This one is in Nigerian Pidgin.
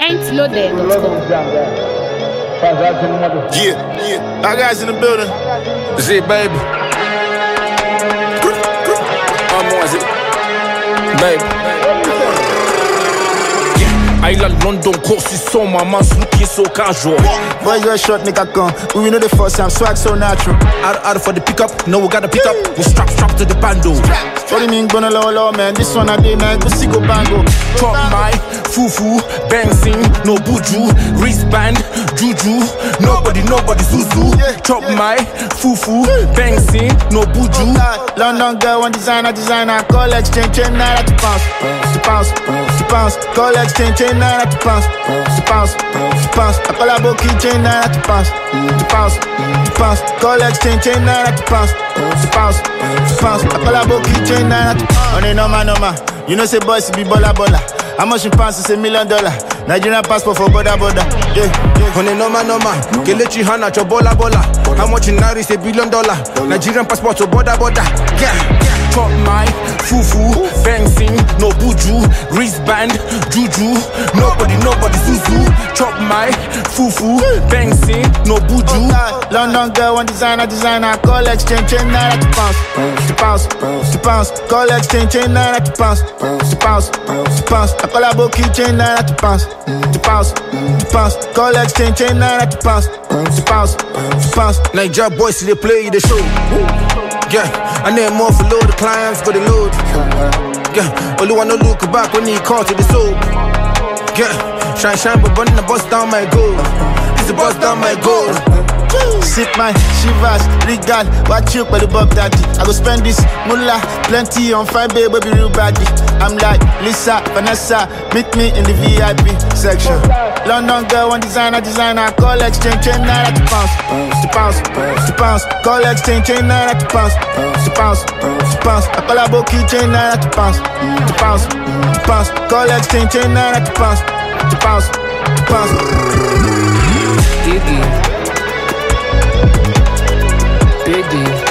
Entloaded.com. Yeah. Our guys in the building. That's it, baby. More, is it? Baby. Island London courses so my man's looking so casual. Boys wear short nigga gun. We know the first time swag so natural. Out for the pickup, no we gotta pick up. We strap to the bando. What do you mean gonna low man? This one I did night, go see go bango. Chop my fufu, bouncing, no buju, wristband, juju. Nobody Zuzu. Chop my fufu, bouncing, no buju. London girl, one designer, call exchange, chain, naira to pounce. Call exchange, chain, naira to pounce. I call a book chain, naira to pounce. Call exchange, chain, naira to pounce. I call a book chain, naira to pounce. On a normal. You know say boys be baller. How much in pounds is $1 million? Nigerian passport for border. Yeah. On a normal. Kelechi Hana cho bola. How much in naira is $1 billion? Nigerian passport to border. Yeah. Chop my fufu, bouncing, no buju, wristband, juju. Nobody Zuzu. Chop my fufu, bouncing, no buju. London girl, one designer, call exchange, chain, naira to pounce. Call exchange, chain, naira to pounce. I call a book chain, naira to pounce. Call exchange, chain, naira to pounce. Niger boys, they play the show. Yeah, I need more for load, the clients for the load. Yeah, only wanna look back when he call to the soul. Yeah, shine, but running the bus down my goal. It's the bus down my goal. Sit my shivers, regal, watch you by the Bob Daddy. I go spend this mullah, plenty on fine baby, real badly. I'm like Lisa, Vanessa, meet me in the VIP section. London girl, one designer, call exchange, chain, naira to pounce. Call exchange, chain, naira to pounce. I call a book chain, naira to pounce. Call exchange, chain, naira to pounce. Biggie.